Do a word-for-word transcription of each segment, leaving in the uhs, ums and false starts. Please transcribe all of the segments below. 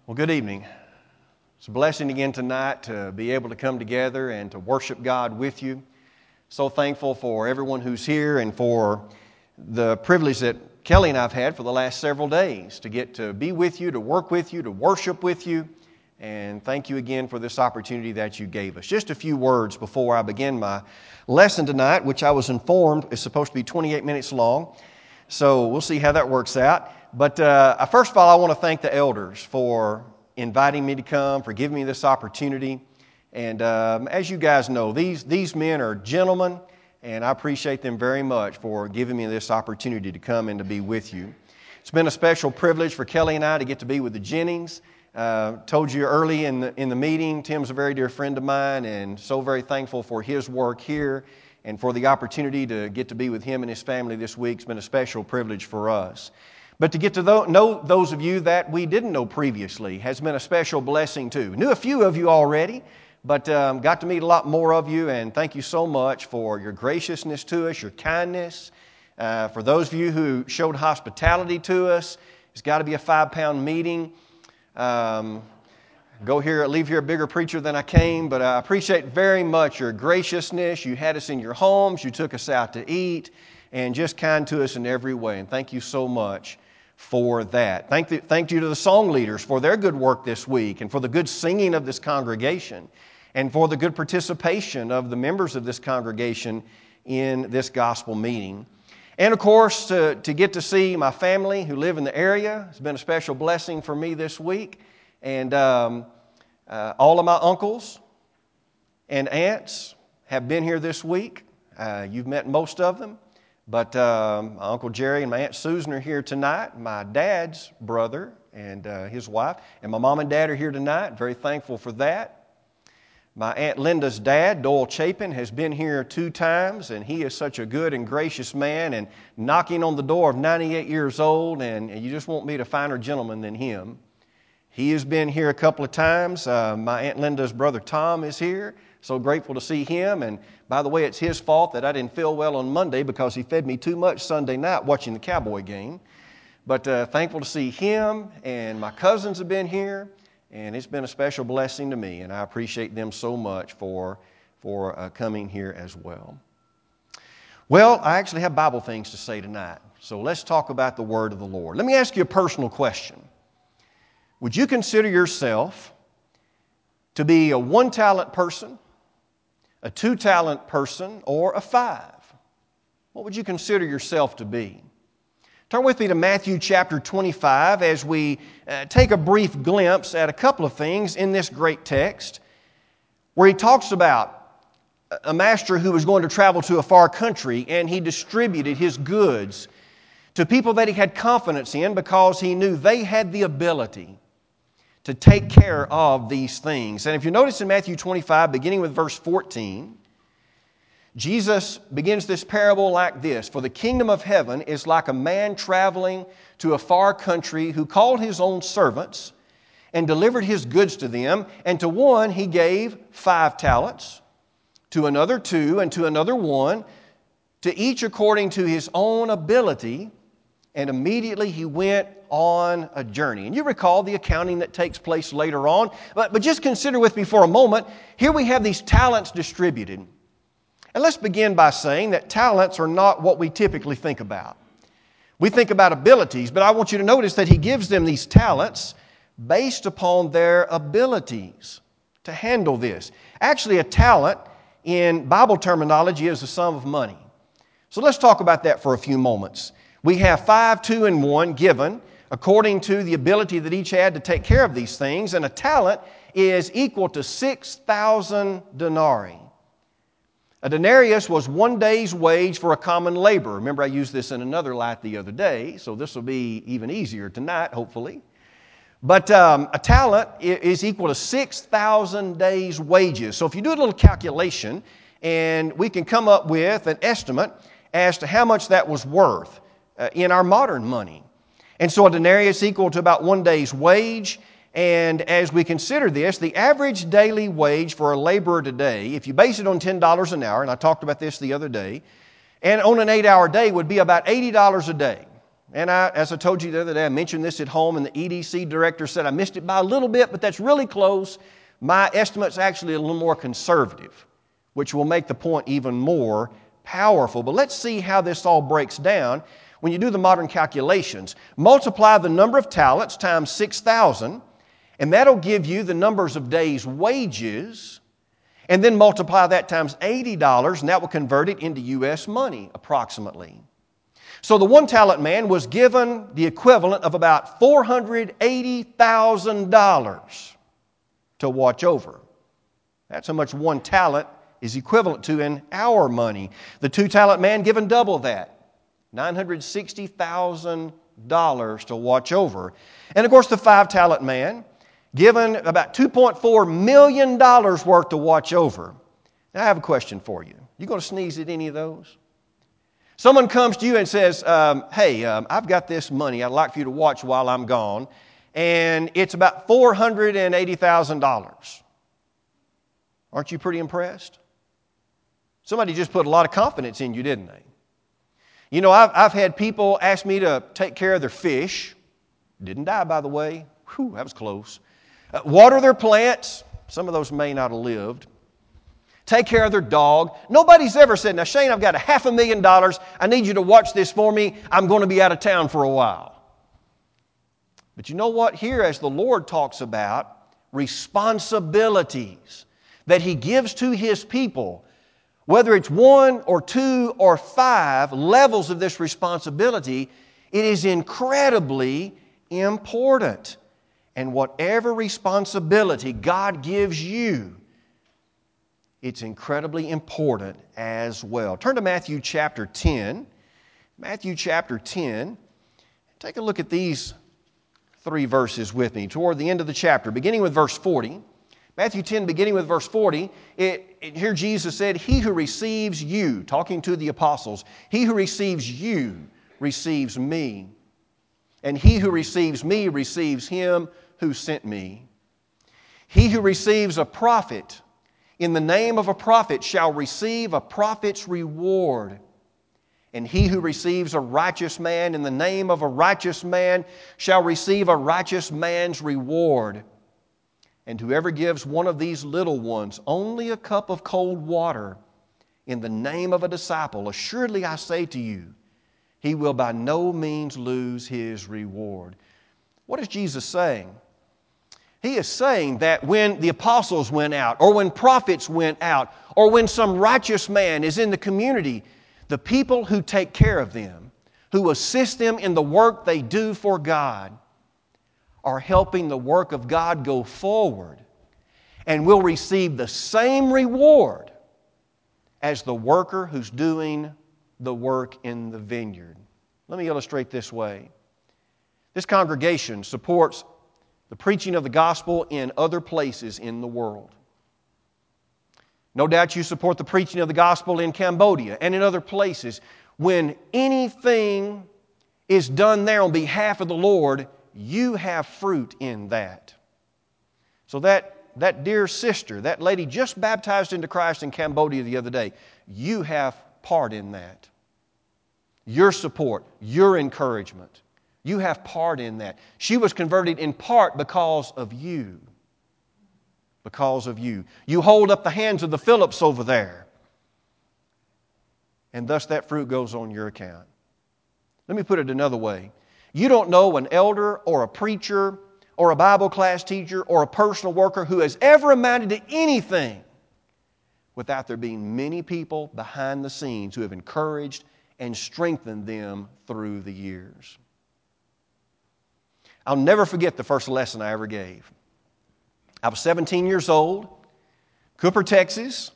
Well, good evening. It's a blessing again tonight to be able to come together and to worship God with you. So thankful for everyone who's here and for the privilege that Kelly and I have had for the last several days to get to be with you, to work with you, to worship with you. And thank you again for this opportunity that you gave us. Just a few words before I begin my lesson tonight, which I was informed is supposed to be twenty-eight minutes long. So we'll see how that works out. But uh, first of all, I want to thank the elders for inviting me to come, for giving me this opportunity. And um, as you guys know, these, these men are gentlemen, and I appreciate them very much for giving me this opportunity to come and to be with you. It's been a special privilege for Kelly and I to get to be with the Jennings. Uh, told you early in the, in the meeting, Tim's a very dear friend of mine, and so very thankful for his work here and for the opportunity to get to be with him and his family this week. It's been a special privilege for us. But to get to know those of you that we didn't know previously has been a special blessing too. Knew a few of you already, but um, got to meet a lot more of you, and thank you so much for your graciousness to us, your kindness. Uh, for those of you who showed hospitality to us, it's got to be a five-pound meeting. Um, go here, leave here a bigger preacher than I came, but I appreciate very much your graciousness. You had us in your homes, you took us out to eat, and just kind to us in every way, and thank you so much for that. Thank, the, thank you to the song leaders for their good work this week and for the good singing of this congregation and for the good participation of the members of this congregation in this gospel meeting. And of course, to, to get to see my family who live in the area has been a special blessing for me this week. And um, uh, all of my uncles and aunts have been here this week. Uh, you've met most of them. But um, my Uncle Jerry and my Aunt Susan are here tonight. My dad's brother and uh, his wife. And my mom and dad are here tonight. Very thankful for that. My Aunt Linda's dad, Doyle Chapin, has been here two times. And he is such a good and gracious man. And knocking on the door of ninety-eight years old. And, and you just won't meet a finer gentleman than him. He has been here a couple of times. Uh, my Aunt Linda's brother Tom is here. So grateful to see him. And by the way, it's his fault that I didn't feel well on Monday because he fed me too much Sunday night watching the Cowboy game. But uh, thankful to see him, and my cousins have been here, and it's been a special blessing to me, and I appreciate them so much for, for uh, coming here as well. Well, I actually have Bible things to say tonight, so let's talk about the Word of the Lord. Let me ask you a personal question. Would you consider yourself to be a one-talent person, a two-talent person, or a five? What would you consider yourself to be? Turn with me to Matthew chapter twenty-five as we uh, take a brief glimpse at a couple of things in this great text where he talks about a master who was going to travel to a far country, and he distributed his goods to people that he had confidence in because he knew they had the ability to take care of these things. And if you notice in Matthew twenty-five, beginning with verse fourteen, Jesus begins this parable like this. For the kingdom of heaven is like a man traveling to a far country who called his own servants and delivered his goods to them. And to one he gave five talents, to another two, and to another one, to each according to his own ability. And immediately he went on a journey. And you recall the accounting that takes place later on. But, but just consider with me for a moment. Here we have these talents distributed. And let's begin by saying that talents are not what we typically think about. We think about abilities, but I want you to notice that he gives them these talents based upon their abilities to handle this. Actually, a talent in Bible terminology is a sum of money. So let's talk about that for a few moments. We have five, two, and one given according to the ability that each had to take care of these things. And a talent is equal to six thousand denarii. A denarius was one day's wage for a common laborer. Remember, I used this in another light the other day, so this will be even easier tonight, hopefully. But um, a talent is equal to six thousand days' wages. So if you do a little calculation, and we can come up with an estimate as to how much that was worth uh, in our modern money. And so a denarius equal to about one day's wage. And as we consider this, the average daily wage for a laborer today, if you base it on ten dollars an hour, and I talked about this the other day, and on an eight-hour day would be about eighty dollars a day. And I, as I told you the other day, I mentioned this at home, and the E D C director said I missed it by a little bit, but that's really close. My estimate's actually a little more conservative, which will make the point even more powerful. But let's see how this all breaks down. When you do the modern calculations, multiply the number of talents times six thousand, and that'll give you the numbers of days' wages, and then multiply that times eighty dollars, and that will convert it into U S money, approximately. So the one-talent man was given the equivalent of about four hundred eighty thousand dollars to watch over. That's how much one talent is equivalent to in our money. The two-talent man given double that, nine hundred sixty thousand dollars to watch over. And of course the five-talent man given about two point four million dollars worth to watch over. Now I have a question for you. You going to sneeze at any of those? Someone comes to you and says, um, hey, um, I've got this money I'd like for you to watch while I'm gone, and it's about four hundred eighty thousand dollars. Aren't you pretty impressed? Somebody just put a lot of confidence in you, didn't they? You know, I've, I've had people ask me to take care of their fish. Didn't die, by the way. Whew, that was close. Uh, water their plants. Some of those may not have lived. Take care of their dog. Nobody's ever said, now Shane, I've got a half a million dollars. I need you to watch this for me. I'm going to be out of town for a while. But you know what? Here, as the Lord talks about responsibilities that He gives to His people, whether it's one or two or five levels of this responsibility, it is incredibly important. And whatever responsibility God gives you, it's incredibly important as well. Turn to Matthew chapter ten. Matthew chapter ten. Take a look at these three verses with me toward the end of the chapter, beginning with verse forty. Matthew ten, beginning with verse forty, it, it, here Jesus said, he who receives you, talking to the apostles, he who receives you receives me. And he who receives me receives him who sent me. He who receives a prophet in the name of a prophet shall receive a prophet's reward. And he who receives a righteous man in the name of a righteous man shall receive a righteous man's reward. And whoever gives one of these little ones only a cup of cold water in the name of a disciple, assuredly I say to you, he will by no means lose his reward. What is Jesus saying? He is saying that when the apostles went out, or when prophets went out, or when some righteous man is in the community, the people who take care of them, who assist them in the work they do for God, are helping the work of God go forward and will receive the same reward as the worker who's doing the work in the vineyard. Let me illustrate this way. This congregation supports the preaching of the gospel in other places in the world. No doubt you support the preaching of the gospel in Cambodia and in other places. When anything is done there on behalf of the Lord, you have fruit in that. So that, that dear sister, that lady just baptized into Christ in Cambodia the other day, you have part in that. Your support, your encouragement. You have part in that. She was converted in part because of you. Because of you. You hold up the hands of the Phillips over there. And thus that fruit goes on your account. Let me put it another way. You don't know an elder or a preacher or a Bible class teacher or a personal worker who has ever amounted to anything without there being many people behind the scenes who have encouraged and strengthened them through the years. I'll never forget the first lesson I ever gave. I was seventeen years old, Cooper, Texas,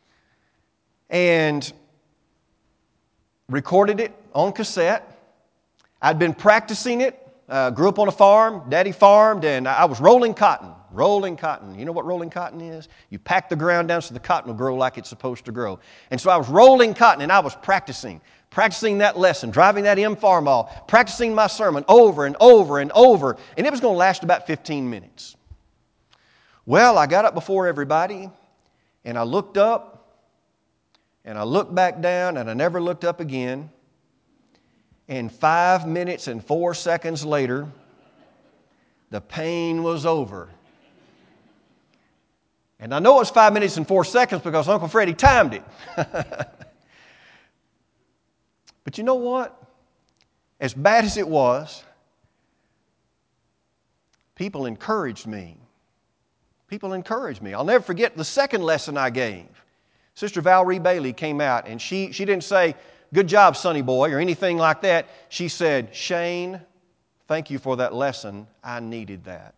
and recorded it on cassette. I'd been practicing it, uh, grew up on a farm, Daddy farmed, and I was rolling cotton, rolling cotton. You know what rolling cotton is? You pack the ground down so the cotton will grow like it's supposed to grow. And so I was rolling cotton, and I was practicing. Practicing that lesson, driving that M Farmall, practicing my sermon over and over and over, and it was going to last about fifteen minutes. Well, I got up before everybody, and I looked up, and I looked back down, and I never looked up again. And five minutes and four seconds later, the pain was over. And I know it was five minutes and four seconds because Uncle Freddie timed it. But you know what? As bad as it was, people encouraged me. People encouraged me. I'll never forget the second lesson I gave. Sister Valerie Bailey came out and she, she didn't say, "Good job, sonny boy," or anything like that. She said, "Shane, thank you for that lesson. I needed that."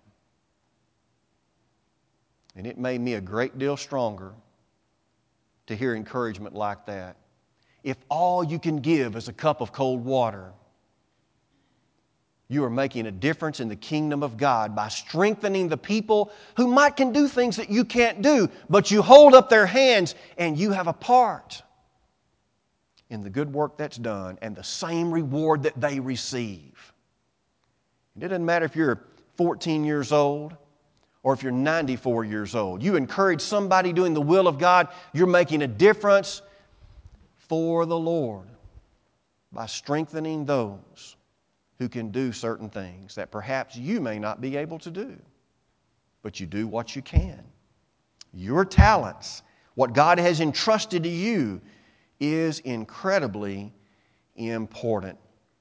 And it made me a great deal stronger to hear encouragement like that. If all you can give is a cup of cold water, you are making a difference in the kingdom of God by strengthening the people who might can do things that you can't do, but you hold up their hands and you have a part in the good work that's done and the same reward that they receive. It doesn't matter if you're fourteen years old or if you're ninety-four years old. You encourage somebody doing the will of God, you're making a difference for the Lord by strengthening those who can do certain things that perhaps you may not be able to do. But you do what you can. Your talents, what God has entrusted to you, is incredibly important.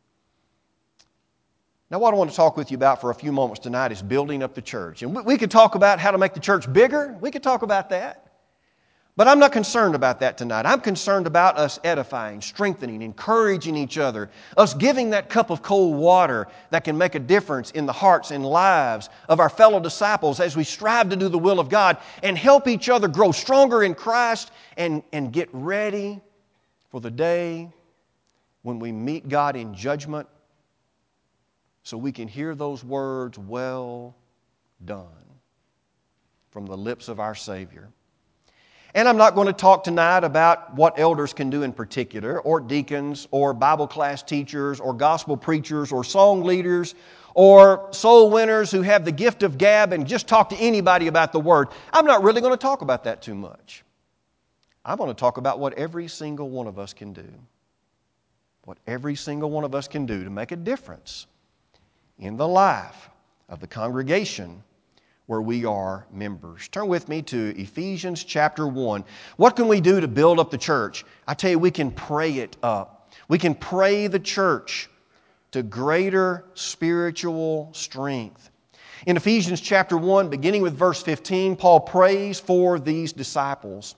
Now, what I want to talk with you about for a few moments tonight is building up the church. And we, we could talk about how to make the church bigger. We could talk about that. But I'm not concerned about that tonight. I'm concerned about us edifying, strengthening, encouraging each other, us giving that cup of cold water that can make a difference in the hearts and lives of our fellow disciples as we strive to do the will of God and help each other grow stronger in Christ and, and get ready for the day when we meet God in judgment, so we can hear those words, "Well done," from the lips of our Savior. And I'm not going to talk tonight about what elders can do in particular, or deacons, or Bible class teachers, or gospel preachers, or song leaders, or soul winners who have the gift of gab and just talk to anybody about the Word. I'm not really going to talk about that too much. I'm going to talk about what every single one of us can do. What every single one of us can do to make a difference in the life of the congregation where we are members. Turn with me to Ephesians chapter one. What can we do to build up the church? I tell you, we can pray it up. We can pray the church to greater spiritual strength. In Ephesians chapter one, beginning with verse fifteen, Paul prays for these disciples.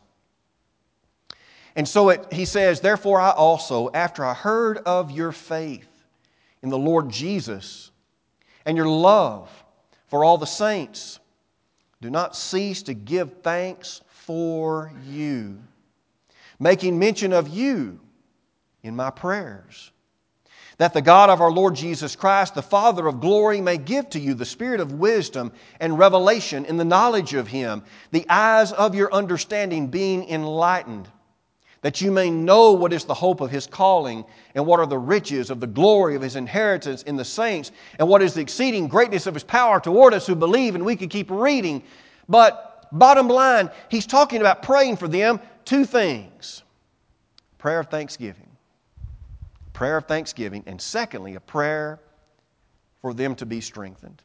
And so it, he says, "Therefore I also, after I heard of your faith in the Lord Jesus and your love for all the saints, do not cease to give thanks for you, making mention of you in my prayers, that the God of our Lord Jesus Christ, the Father of glory, may give to you the spirit of wisdom and revelation in the knowledge of Him, the eyes of your understanding being enlightened, that you may know what is the hope of His calling, and what are the riches of the glory of His inheritance in the saints, and what is the exceeding greatness of His power toward us who believe." And we could keep reading. But bottom line, he's talking about praying for them two things. Prayer of thanksgiving. Prayer of thanksgiving. And secondly, a prayer for them to be strengthened.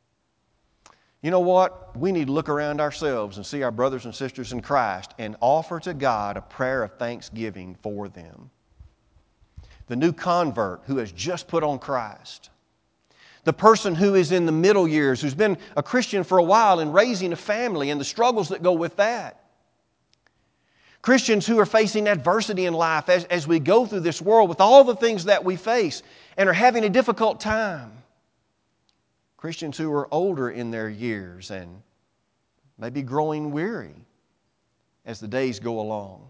You know what? We need to look around ourselves and see our brothers and sisters in Christ and offer to God a prayer of thanksgiving for them. The new convert who has just put on Christ. The person who is in the middle years, who's been a Christian for a while and raising a family and the struggles that go with that. Christians who are facing adversity in life as, as we go through this world with all the things that we face and are having a difficult time. Christians who are older in their years and maybe growing weary as the days go along.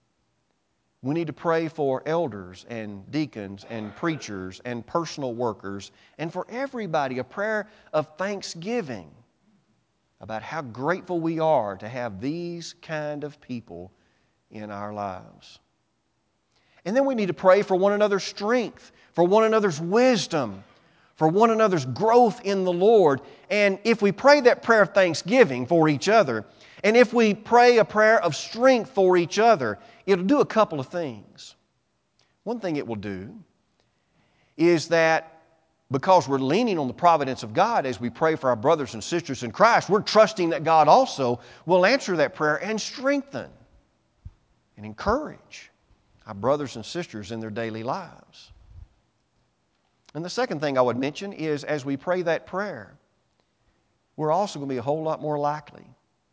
We need to pray for elders and deacons and preachers and personal workers and for everybody a prayer of thanksgiving about how grateful we are to have these kind of people in our lives. And then we need to pray for one another's strength, for one another's wisdom, for one another's growth in the Lord. And if we pray that prayer of thanksgiving for each other, and if we pray a prayer of strength for each other, it'll do a couple of things. One thing it will do is that because we're leaning on the providence of God as we pray for our brothers and sisters in Christ, we're trusting that God also will answer that prayer and strengthen and encourage our brothers and sisters in their daily lives. And the second thing I would mention is as we pray that prayer, we're also going to be a whole lot more likely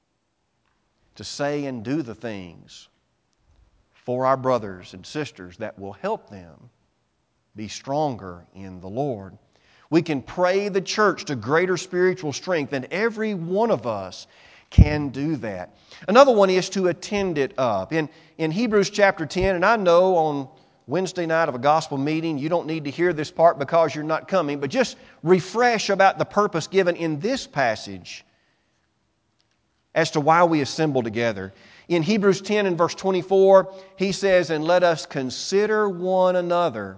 to say and do the things for our brothers and sisters that will help them be stronger in the Lord. We can pray the church to greater spiritual strength, and every one of us can do that. Another one is to attend it up. In, in Hebrews chapter ten, and I know on Wednesday night of a gospel meeting, you don't need to hear this part because you're not coming, but just refresh about the purpose given in this passage as to why we assemble together. In Hebrews ten and verse twenty-four, he says, "And let us consider one another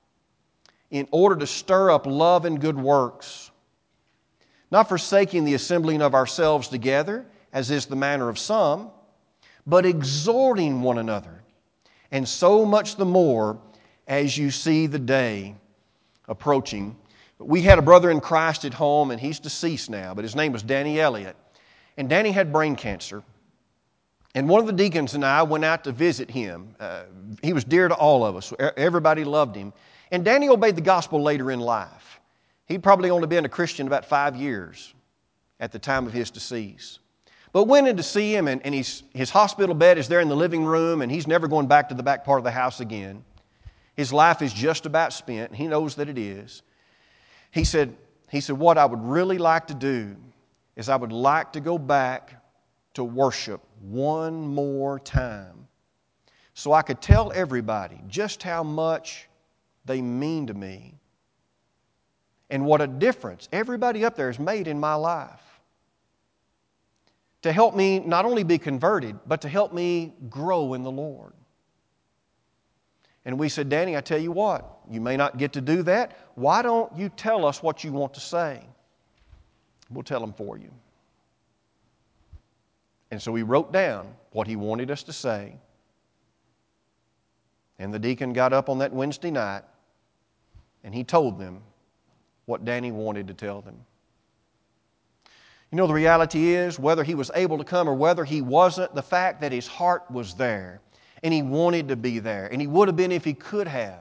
in order to stir up love and good works, not forsaking the assembling of ourselves together, as is the manner of some, but exhorting one another, and so much the more as you see the day approaching." We had a brother in Christ at home, and he's deceased now, but his name was Danny Elliott. And Danny had brain cancer. And one of the deacons and I went out to visit him. Uh, he was dear to all of us. Everybody loved him. And Danny obeyed the gospel later in life. He'd probably only been a Christian about five years at the time of his decease. But went in to see him, and, and he's, his hospital bed is there in the living room, and he's never going back to the back part of the house again. His life is just about spent, and he knows that it is. He said, he said, "What I would really like to do is I would like to go back to worship one more time so I could tell everybody just how much they mean to me and what a difference everybody up there has made in my life, to help me not only be converted, but to help me grow in the Lord." And we said, "Danny, I tell you what, you may not get to do that. Why don't you tell us what you want to say? We'll tell them for you." And so he wrote down what he wanted us to say. And the deacon got up on that Wednesday night and he told them what Danny wanted to tell them. You know, the reality is, whether he was able to come or whether he wasn't, the fact that his heart was there and he wanted to be there, and he would have been if he could have,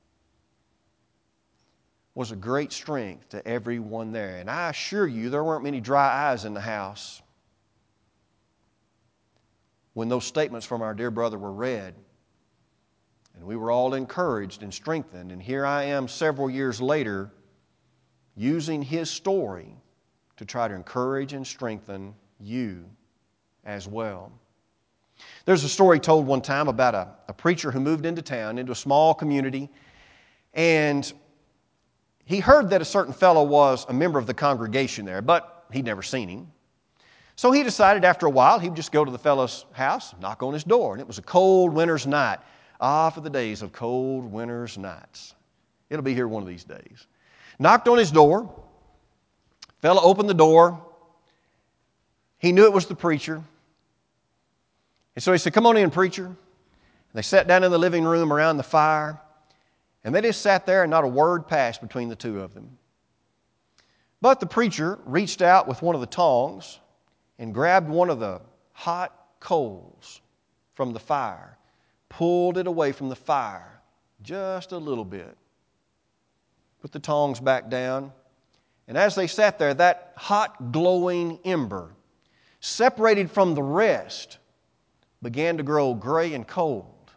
was a great strength to everyone there. And I assure you, there weren't many dry eyes in the house when those statements from our dear brother were read. And we were all encouraged and strengthened. And here I am several years later using his story to try to encourage and strengthen you as well. There's a story told one time about a, a preacher who moved into town, into a small community, and he heard that a certain fellow was a member of the congregation there, but he'd never seen him. So he decided after a while he'd just go to the fellow's house, knock on his door, and it was a cold winter's night. Ah, for the days of cold winter's nights. It'll be here one of these days. Knocked on his door. Fellow opened the door. He knew it was the preacher. And so he said, "Come on in, preacher." And they sat down in the living room around the fire. And they just sat there and not a word passed between the two of them. But the preacher reached out with one of the tongs and grabbed one of the hot coals from the fire, pulled it away from the fire just a little bit, put the tongs back down, and as they sat there, that hot glowing ember, separated from the rest, began to grow gray and cold.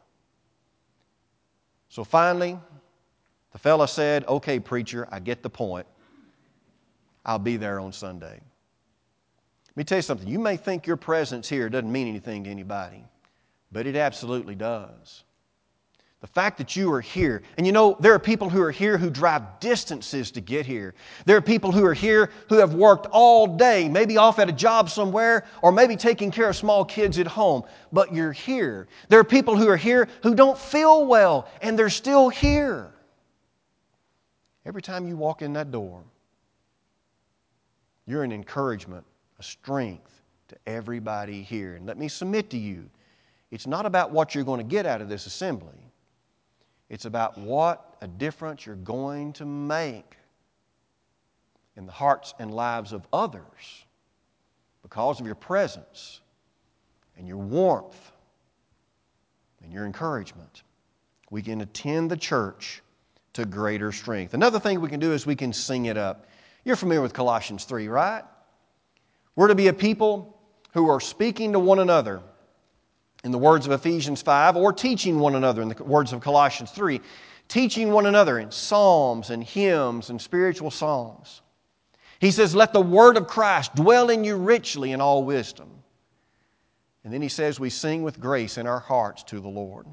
So finally, the fella said, "Okay, preacher, I get the point. I'll be there on Sunday." Let me tell you something. You may think your presence here doesn't mean anything to anybody, but it absolutely does. The fact that you are here, and you know, there are people who are here who drive distances to get here. There are people who are here who have worked all day, maybe off at a job somewhere, or maybe taking care of small kids at home, but you're here. There are people who are here who don't feel well, and they're still here. Every time you walk in that door, you're an encouragement, a strength to everybody here. And let me submit to you, it's not about what you're going to get out of this assembly. It's about what a difference you're going to make in the hearts and lives of others because of your presence and your warmth and your encouragement. We can attend the church to greater strength. Another thing we can do is we can sing it up. You're familiar with Colossians three, right? We're to be a people who are speaking to one another in the words of Ephesians five, or teaching one another in the words of Colossians three, teaching one another in psalms and hymns and spiritual songs. He says, let the word of Christ dwell in you richly in all wisdom. And then he says, we sing with grace in our hearts to the Lord.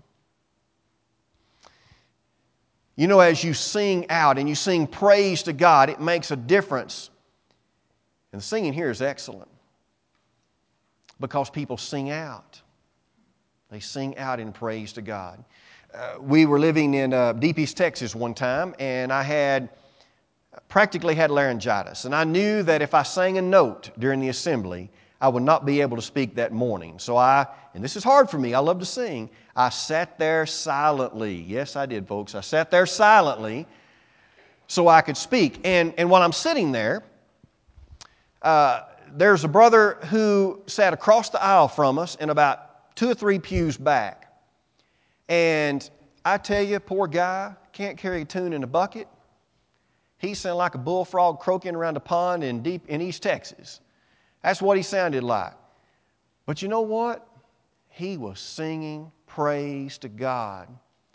You know, as you sing out and you sing praise to God, it makes a difference. And the singing here is excellent because people sing out. They sing out in praise to God. Uh, we were living in uh, Deep East, Texas one time, and I had practically had laryngitis. And I knew that if I sang a note during the assembly, I would not be able to speak that morning. So I, and this is hard for me, I love to sing, I sat there silently. Yes, I did, folks. I sat there silently so I could speak. And, and while I'm sitting there, uh, there's a brother who sat across the aisle from us in about two or three pews back. And I tell you, poor guy, can't carry a tune in a bucket. He sounded like a bullfrog croaking around a pond in deep in East Texas. That's what he sounded like. But you know what? He was singing praise to God.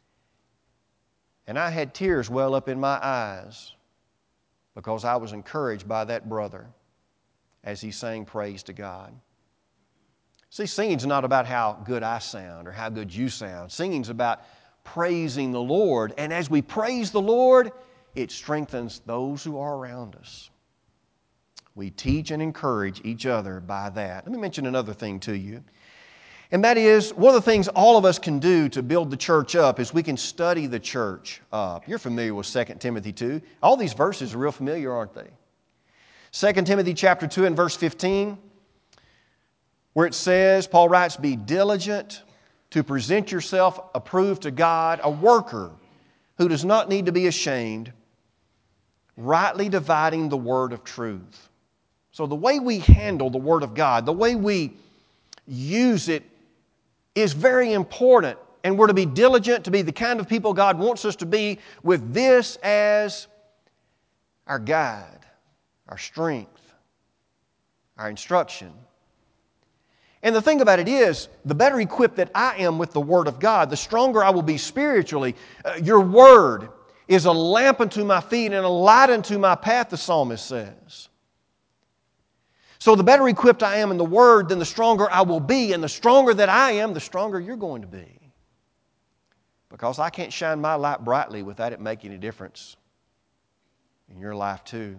And I had tears well up in my eyes because I was encouraged by that brother as he sang praise to God. See, singing's not about how good I sound or how good you sound. Singing's about praising the Lord. And as we praise the Lord, it strengthens those who are around us. We teach and encourage each other by that. Let me mention another thing to you. And that is, one of the things all of us can do to build the church up is we can study the church up. You're familiar with Second Timothy two. All these verses are real familiar, aren't they? Second Timothy chapter two and verse fifteen, where it says, Paul writes, be diligent to present yourself approved to God, a worker who does not need to be ashamed, rightly dividing the word of truth. So the way we handle the Word of God, the way we use it is very important. And we're to be diligent to be the kind of people God wants us to be with this as our guide, our strength, our instruction. And the thing about it is, the better equipped that I am with the Word of God, the stronger I will be spiritually. Uh, your Word is a lamp unto my feet and a light unto my path, the psalmist says. So the better equipped I am in the Word, then the stronger I will be. And the stronger that I am, the stronger you're going to be. Because I can't shine my light brightly without it making a difference in your life too.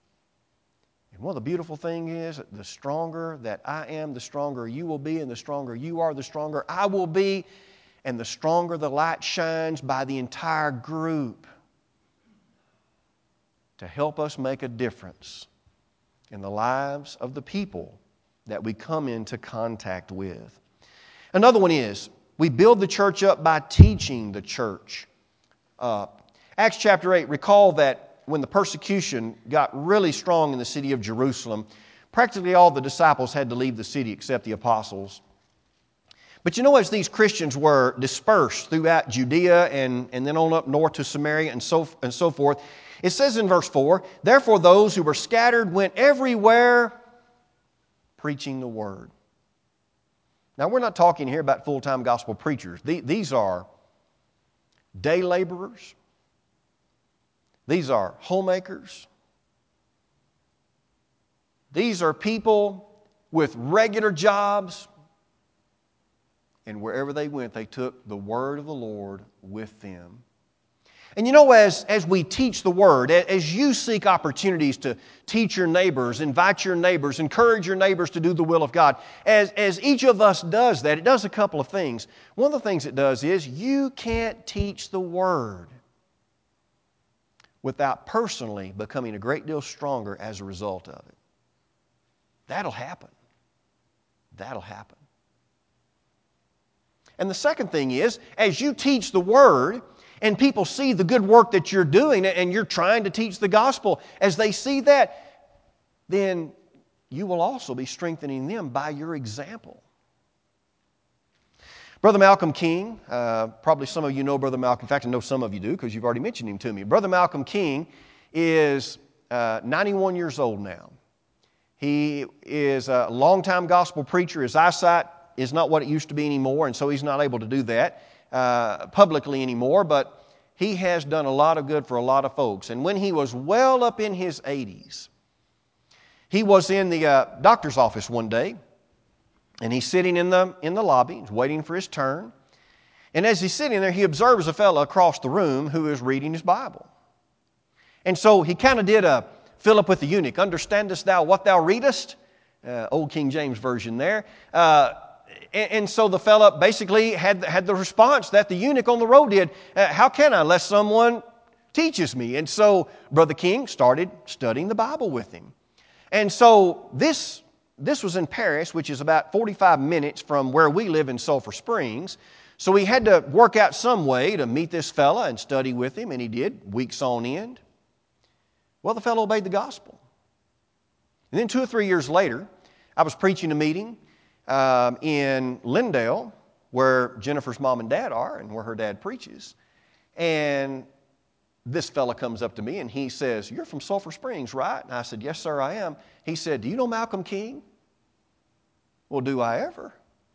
And one of the beautiful things is, the stronger that I am, the stronger you will be. And the stronger you are, the stronger I will be. And the stronger the light shines by the entire group to help us make a difference in the lives of the people that we come into contact with. Another one is, we build the church up by teaching the church up. Acts chapter eight, recall that when the persecution got really strong in the city of Jerusalem, practically all the disciples had to leave the city except the apostles. But you know, as these Christians were dispersed throughout Judea and, and then on up north to Samaria and so, and so forth, it says in verse four, therefore those who were scattered went everywhere preaching the word. Now we're not talking here about full-time gospel preachers. These are day laborers. These are homemakers. These are people with regular jobs. And wherever they went, they took the word of the Lord with them. And you know, as, as we teach the Word, as you seek opportunities to teach your neighbors, invite your neighbors, encourage your neighbors to do the will of God, as, as each of us does that, it does a couple of things. One of the things it does is you can't teach the Word without personally becoming a great deal stronger as a result of it. That'll happen. That'll happen. And the second thing is, as you teach the Word, and people see the good work that you're doing and you're trying to teach the gospel, as they see that, then you will also be strengthening them by your example. Brother Malcolm King, uh, probably some of you know Brother Malcolm. In fact, I know some of you do because you've already mentioned him to me. Brother Malcolm King is uh, ninety-one years old now. He is a longtime gospel preacher. His eyesight is not what it used to be anymore, and so he's not able to do that uh, publicly anymore, but he has done a lot of good for a lot of folks. And when he was well up in his eighties, he was in the uh, doctor's office one day, and he's sitting in the, in the lobby, he's waiting for his turn. And as he's sitting there, he observes a fellow across the room who is reading his Bible. And so he kind of did a Philip with the eunuch, understandest thou what thou readest? Uh, old King James Version there. Uh, and, and so the fellow basically had, had the response that the eunuch on the road did. Uh, How can I unless someone teaches me? And so Brother King started studying the Bible with him. And so this This was in Paris, which is about forty-five minutes from where we live in Sulphur Springs. So he had to work out some way to meet this fella and study with him, and he did, weeks on end. Well, the fellow obeyed the gospel. And then two or three years later, I was preaching a meeting um, in Lindale, where Jennifer's mom and dad are, and where her dad preaches. And this fella comes up to me and he says, "You're from Sulphur Springs, right?" And I said, "Yes, sir, I am." He said, "Do you know Malcolm King?" Well, do I ever?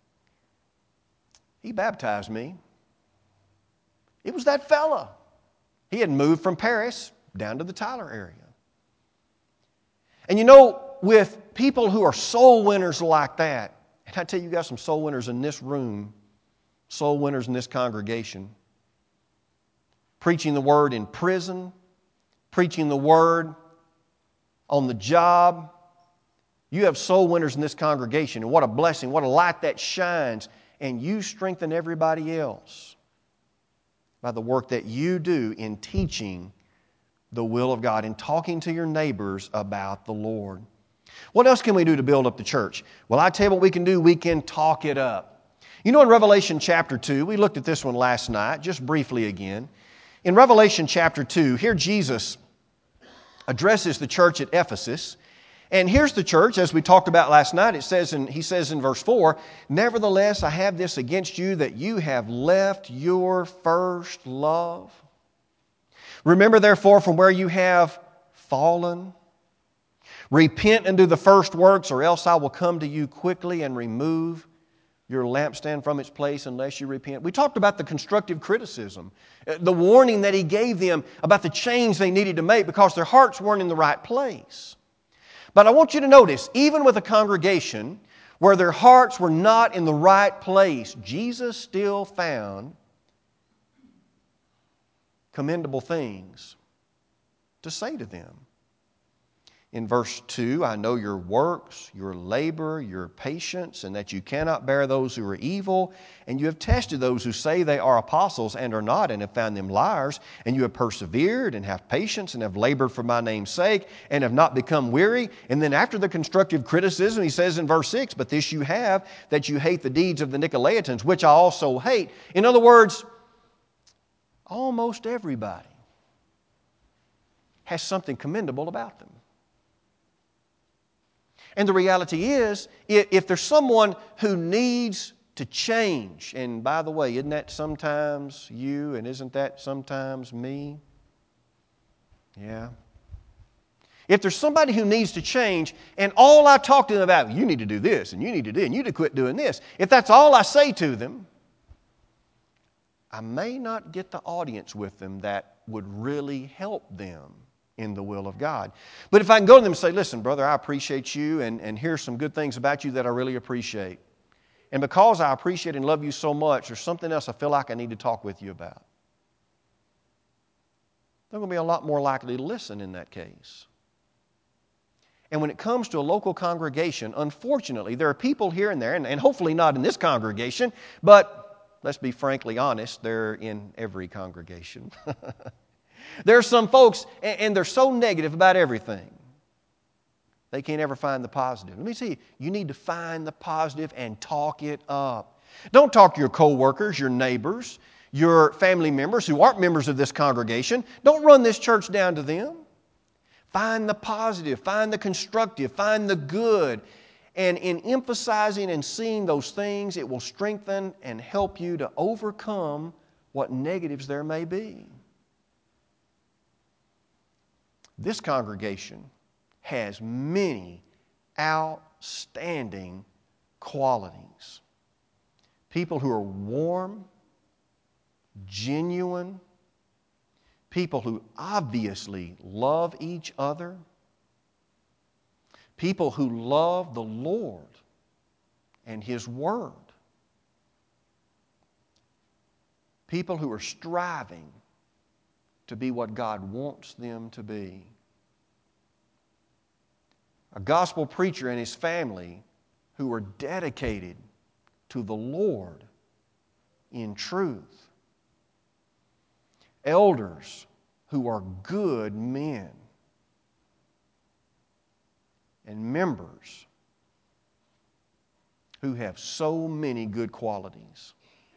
He baptized me. It was that fella. He had moved from Paris down to the Tyler area. And you know, with people who are soul winners like that, and I tell you, you got some soul winners in this room, soul winners in this congregation, preaching the Word in prison, preaching the Word on the job. You have soul winners in this congregation, and what a blessing, what a light that shines, and you strengthen everybody else by the work that you do in teaching the will of God and talking to your neighbors about the Lord. What else can we do to build up the church? Well, I tell you what we can do. We can talk it up. You know, in Revelation chapter two, we looked at this one last night, just briefly again. In Revelation chapter two, here Jesus addresses the church at Ephesus. And here's the church, as we talked about last night. It says, in, he says in verse four, "Nevertheless, I have this against you, that you have left your first love. Remember, therefore, from where you have fallen. Repent and do the first works, or else I will come to you quickly and remove your lampstand from its place unless you repent." We talked about the constructive criticism, the warning that he gave them about the change they needed to make because their hearts weren't in the right place. But I want you to notice, even with a congregation where their hearts were not in the right place, Jesus still found commendable things to say to them. In verse two, "I know your works, your labor, your patience, and that you cannot bear those who are evil. And you have tested those who say they are apostles and are not, and have found them liars. And you have persevered and have patience and have labored for my name's sake and have not become weary." And then after the constructive criticism, he says in verse six, "But this you have, that you hate the deeds of the Nicolaitans, which I also hate." In other words, almost everybody has something commendable about them. And the reality is, if there's someone who needs to change, and by the way, isn't that sometimes you and isn't that sometimes me? Yeah. If there's somebody who needs to change, and all I talk to them about, you need to do this, and you need to do, and you need to quit doing this, if that's all I say to them, I may not get the audience with them that would really help them in the will of God. But if I can go to them and say, "Listen, brother, I appreciate you, and, and here's some good things about you that I really appreciate. And because I appreciate and love you so much, there's something else I feel like I need to talk with you about." They're going to be a lot more likely to listen in that case. And when it comes to a local congregation, unfortunately, there are people here and there, and, and hopefully not in this congregation, but let's be frankly honest, they're in every congregation. There are some folks, and they're so negative about everything, they can't ever find the positive. Let me see, you need to find the positive and talk it up. Don't talk to your co-workers, your neighbors, Your family members who aren't members of this congregation, don't run this church down to them. Find the positive, find the constructive, find the good. And in emphasizing and seeing those things, it will strengthen and help you to overcome what negatives there may be. This congregation has many outstanding qualities. People who are warm, genuine, people who obviously love each other, people who love the Lord and His Word, people who are striving to be what God wants them to be. A gospel preacher and his family who are dedicated to the Lord in truth. Elders who are good men. And members who have so many good qualities.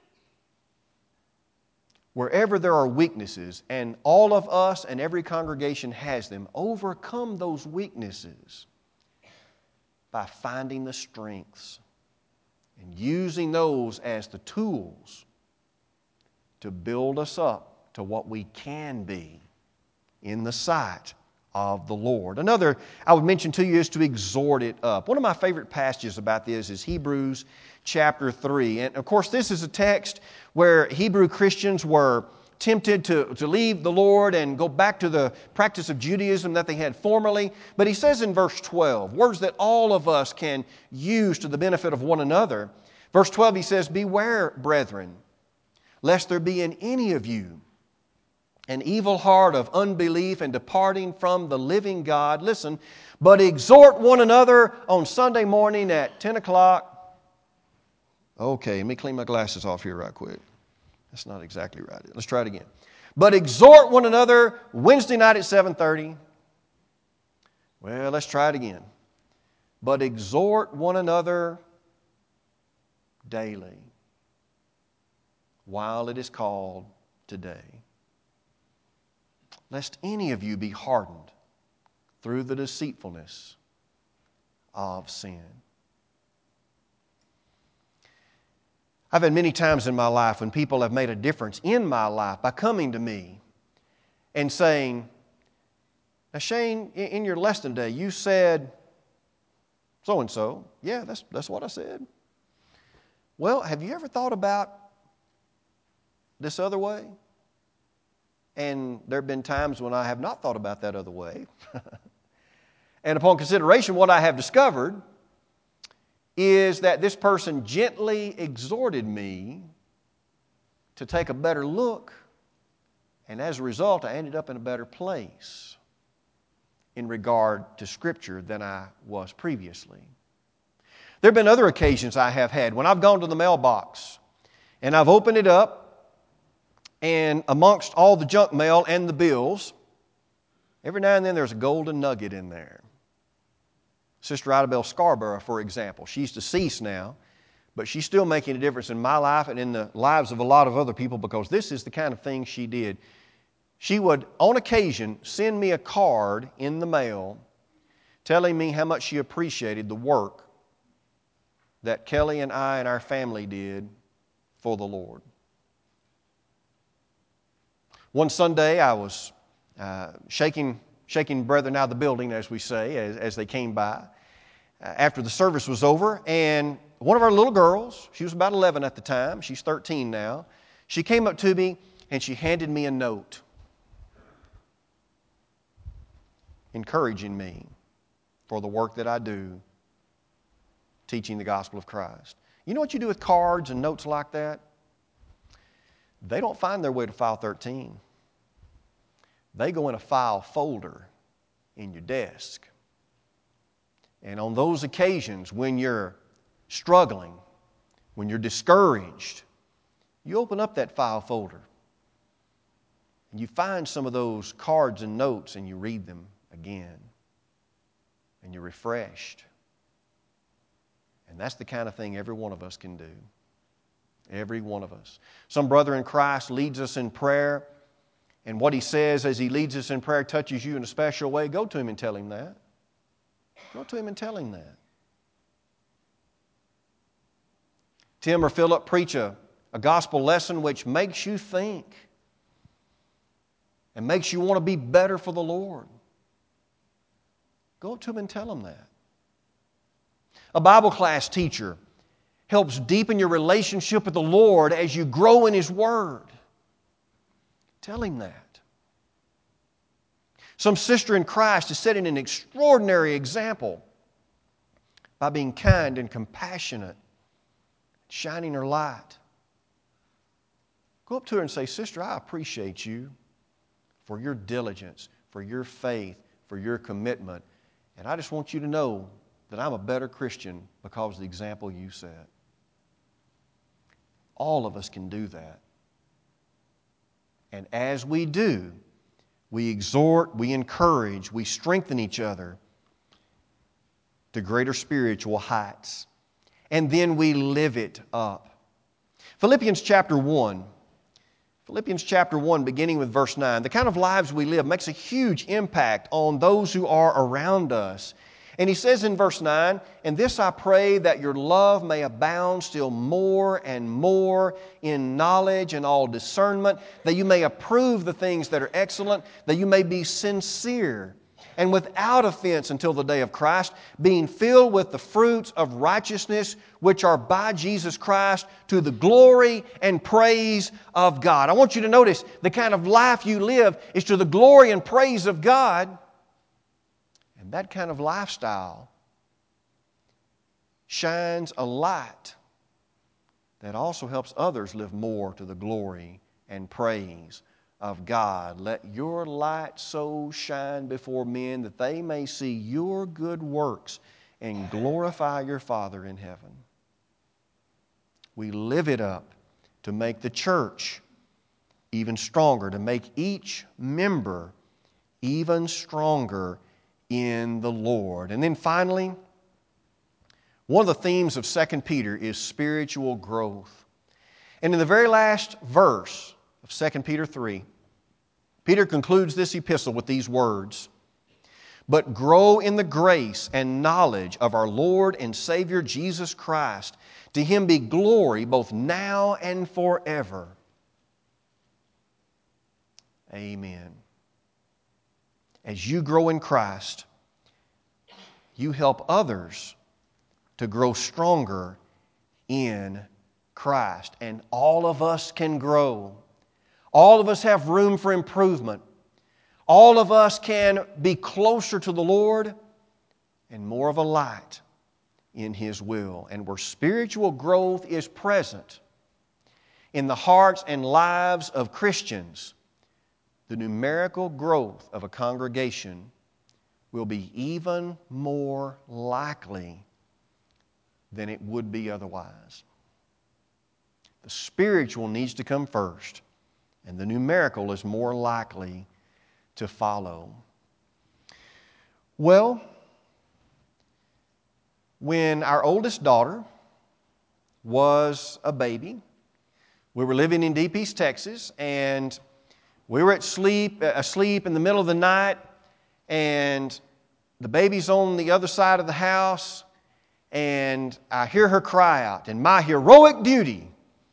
Wherever there are weaknesses, and all of us and every congregation has them, overcome those weaknesses by finding the strengths and using those as the tools to build us up to what we can be in the sight of the Lord. Another I would mention to you is to exhort it up. One of my favorite passages about this is Hebrews chapter three. And of course, this is a text where Hebrew Christians were tempted to, to leave the Lord and go back to the practice of Judaism that they had formerly. But he says in verse twelve, words that all of us can use to the benefit of one another. Verse twelve, he says, "Beware, brethren, lest there be in any of you an evil heart of unbelief and departing from the living God." Listen, "but exhort one another on Sunday morning at ten o'clock. Okay, let me clean my glasses off here right quick. That's not exactly right. Let's try it again. "But exhort one another Wednesday night at seven thirty. Well, let's try it again. "But exhort one another daily, while it is called today, lest any of you be hardened through the deceitfulness of sin." I've had many times in my life when people have made a difference in my life by coming to me and saying, "Now, Shane, in your lesson today, you said so-and-so." "Yeah, that's, that's what I said." "Well, have you ever thought about this other way?" And there have been times when I have not thought about that other way. And upon consideration, what I have discovered is that this person gently exhorted me to take a better look, and as a result, I ended up in a better place in regard to Scripture than I was previously. There have been other occasions I have had when I've gone to the mailbox and I've opened it up, and amongst all the junk mail and the bills, every now and then there's a golden nugget in there. Sister Idabel Scarborough, for example, she's deceased now, but she's still making a difference in my life and in the lives of a lot of other people, because this is the kind of thing she did. She would, on occasion, send me a card in the mail telling me how much she appreciated the work that Kelly and I and our family did for the Lord. One Sunday, I was uh, shaking shaking brethren out of the building, as we say, as, as they came by, uh, after the service was over, and one of our little girls, she was about eleven at the time, she's thirteen now, she came up to me and she handed me a note encouraging me for the work that I do teaching the gospel of Christ. You know what you do with cards and notes like that? They don't find their way to file thirteen. They go in a file folder in your desk. And on those occasions when you're struggling, when you're discouraged, you open up that file folder and you find some of those cards and notes and you read them again. And you're refreshed. And that's the kind of thing every one of us can do. Every one of us. Some brother in Christ leads us in prayer, and what he says as he leads us in prayer touches you in a special way. Go to him and tell him that. Go to him and tell him that. Tim or Philip preach a, a gospel lesson which makes you think and makes you want to be better for the Lord. Go up to him and tell him that. A Bible class teacher helps deepen your relationship with the Lord as you grow in His Word. Tell him that. Some sister in Christ is setting an extraordinary example by being kind and compassionate, shining her light. Go up to her and say, "Sister, I appreciate you for your diligence, for your faith, for your commitment. And I just want you to know that I'm a better Christian because of the example you set." All of us can do that. And as we do, we exhort, we encourage, we strengthen each other to greater spiritual heights. And then we live it up. Philippians chapter one. Philippians chapter one, beginning with verse nine. The kind of lives we live makes a huge impact on those who are around us. And he says in verse nine, "And this I pray, that your love may abound still more and more in knowledge and all discernment, that you may approve the things that are excellent, that you may be sincere and without offense until the day of Christ, being filled with the fruits of righteousness, which are by Jesus Christ, to the glory and praise of God." I want you to notice the kind of life you live is to the glory and praise of God. And that kind of lifestyle shines a light that also helps others live more to the glory and praise of God. Let your light so shine before men that they may see your good works and glorify your Father in heaven. We live it up to make the church even stronger, to make each member even stronger in the Lord. And then finally, one of the themes of Second Peter is spiritual growth. And in the very last verse of Second Peter three, Peter concludes this epistle with these words, "But grow in the grace and knowledge of our Lord and Savior Jesus Christ. To Him be glory both now and forever. Amen." As you grow in Christ, you help others to grow stronger in Christ. And all of us can grow. All of us have room for improvement. All of us can be closer to the Lord and more of a light in His will. And where spiritual growth is present in the hearts and lives of Christians, the numerical growth of a congregation will be even more likely than it would be otherwise. The spiritual needs to come first, and the numerical is more likely to follow. Well, when our oldest daughter was a baby, we were living in Deep East, Texas, and we were at sleep, asleep in the middle of the night, and the baby's on the other side of the house, and I hear her cry out. And my heroic duty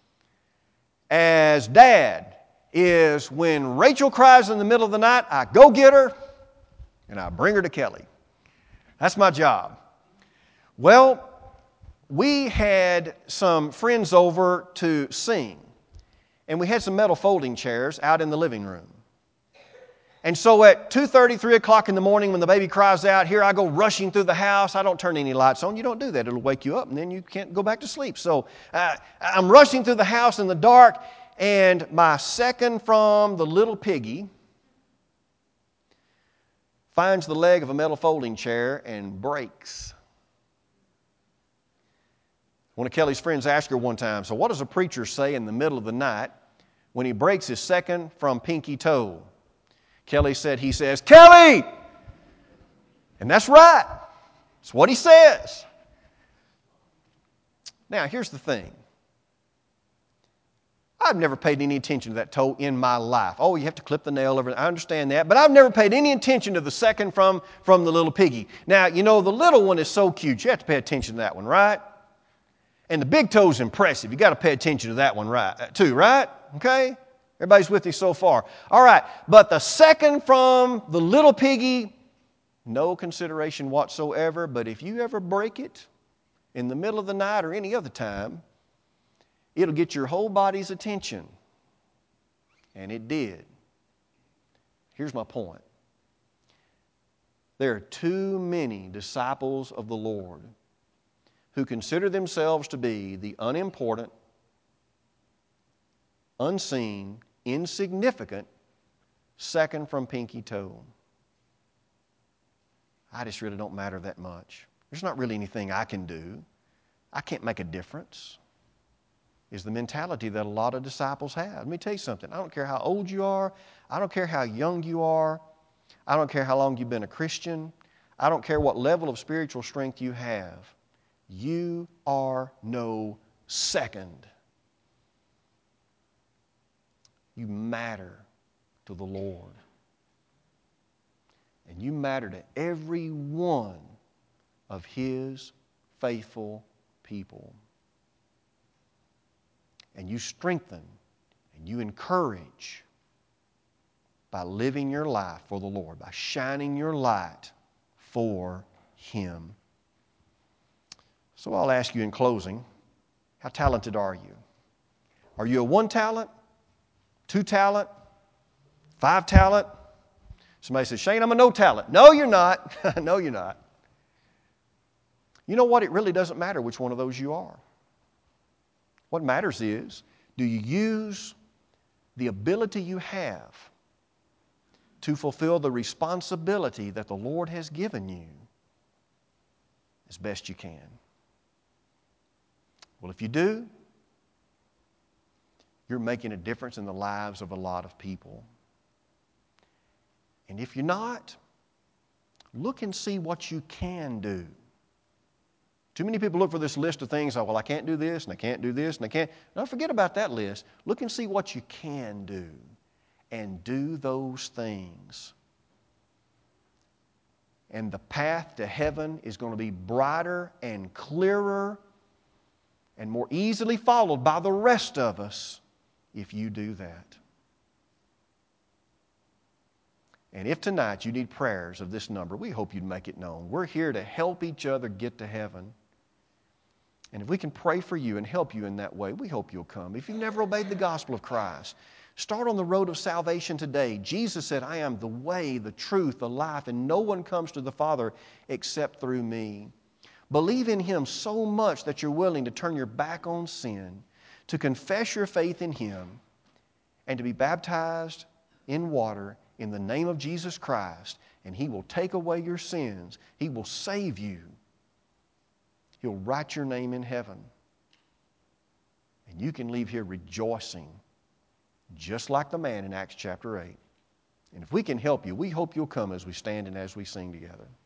as dad is when Rachel cries in the middle of the night, I go get her, and I bring her to Kelly. That's my job. Well, we had some friends over to sing. And we had some metal folding chairs out in the living room. And so at two thirty, three o'clock in the morning when the baby cries out, here I go rushing through the house. I don't turn any lights on. You don't do that. It'll wake you up and then you can't go back to sleep. So uh, I'm rushing through the house in the dark, and my second from the little piggy finds the leg of a metal folding chair and breaks. One of Kelly's friends asked her one time, "So what does a preacher say in the middle of the night when he breaks his second from pinky toe?" Kelly said, he says, "Kelly!" And that's right. It's what he says. Now, here's the thing. I've never paid any attention to that toe in my life. Oh, you have to clip the nail over. I understand that. But I've never paid any attention to the second from, from the little piggy. Now, you know, the little one is so cute. You have to pay attention to that one, right? And the big toe's impressive. You got to pay attention to that one, right? Too, right? Okay? Everybody's with me so far. All right. But the second from the little piggy, no consideration whatsoever. But if you ever break it in the middle of the night or any other time, it'll get your whole body's attention. And it did. Here's my point. There are too many disciples of the Lord who consider themselves to be the unimportant, unseen, insignificant second from pinky toe. I just really don't matter that much. There's not really anything I can do. I can't make a difference. Is the mentality that a lot of disciples have. Let me tell you something. I don't care how old you are. I don't care how young you are. I don't care how long you've been a Christian. I don't care what level of spiritual strength you have. You are no second. You matter to the Lord. And you matter to every one of His faithful people. And you strengthen and you encourage by living your life for the Lord, by shining your light for Him. So I'll ask you in closing, how talented are you? Are you a one talent, two talent, five talent? Somebody says, Shane, I'm a no talent. No, you're not. No, you're not. You know what? It really doesn't matter which one of those you are. What matters is, do you use the ability you have to fulfill the responsibility that the Lord has given you as best you can? Well, if you do, you're making a difference in the lives of a lot of people. And if you're not, look and see what you can do. Too many people look for this list of things, oh, well, I can't do this, and I can't do this, and I can't. Don't forget about that list. Look and see what you can do, and do those things. And the path to heaven is going to be brighter and clearer and more easily followed by the rest of us if you do that. And if tonight you need prayers of this number, we hope you'd make it known. We're here to help each other get to heaven. And if we can pray for you and help you in that way, we hope you'll come. If you've never obeyed the gospel of Christ, start on the road of salvation today. Jesus said, I am the way, the truth, the life, and no one comes to the Father except through me. Believe in Him so much that you're willing to turn your back on sin, to confess your faith in Him, and to be baptized in water in the name of Jesus Christ, and He will take away your sins. He will save you. He'll write your name in heaven. And you can leave here rejoicing, just like the man in Acts chapter eight. And if we can help you, we hope you'll come as we stand and as we sing together.